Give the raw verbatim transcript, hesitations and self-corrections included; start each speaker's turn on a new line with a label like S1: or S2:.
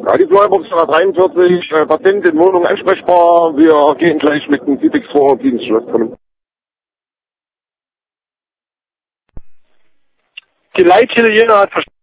S1: Radio Freiburgstraße dreiundvierzig, äh, Patient in Wohnung ansprechbar. Wir gehen gleich mit dem Citrix vor Dienstschluss kommen.
S2: Die Leitstelle Jena hat verstanden.